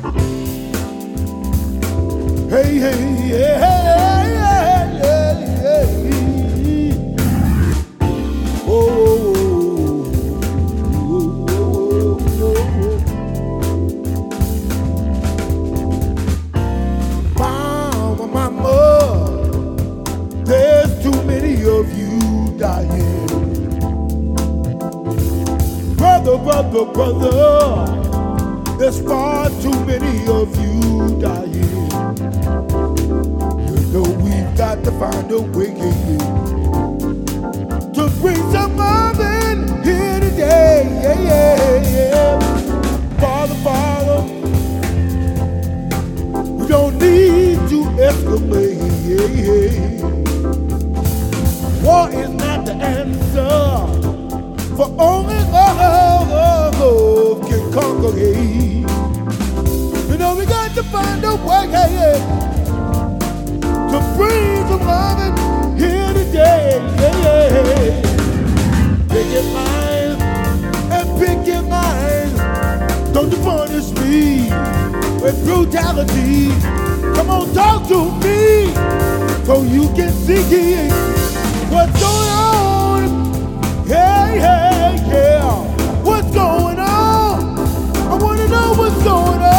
Hey, hey, hey, hey, hey, hey, hey. Oh, oh, oh, oh, oh. Mama, there's too many of you dying. Brother, brother, brother, there's far too many of you dying. So we've got to find a way to bring some loving here today. Yeah, yeah, yeah. Father, Father, we don't need to escalate. Yeah, yeah. War is not the answer, for only love can conquer hate. You know we got to find a way. Yeah, yeah. To bring some loving here today, yeah, yeah. Pick your mind and pick your mind. Don't you punish me with brutality. Come on, talk to me so you can see what's going on. Hey, hey, yeah. What's going on? I want to know what's going on.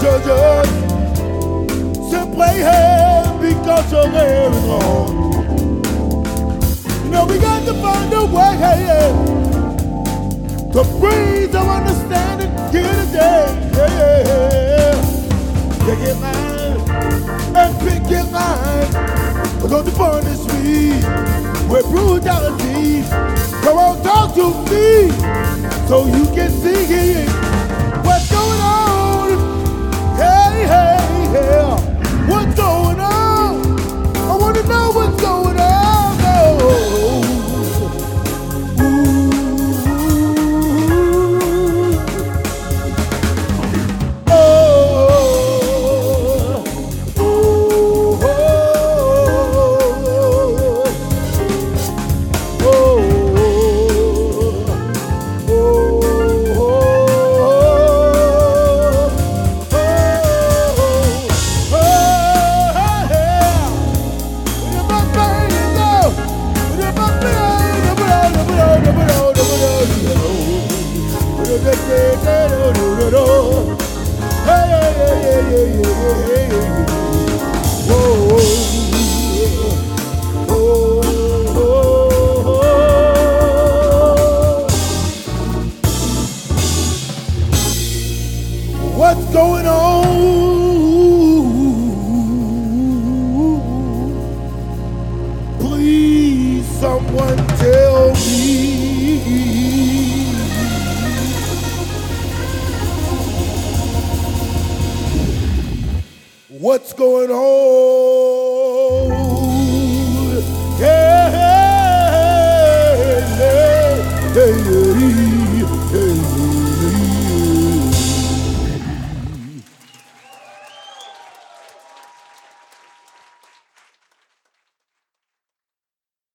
to just simply have because your hair is long. You know, we got to find a way to breathe, to understand it here today. Pick your mind and pick your mind. Don't you punish me with brutality. Come on, talk to me so you can see what's going on. Hey, hey, hey, what's going on? I want to know what's going on. What's going on? Please, someone tell me. What's going on?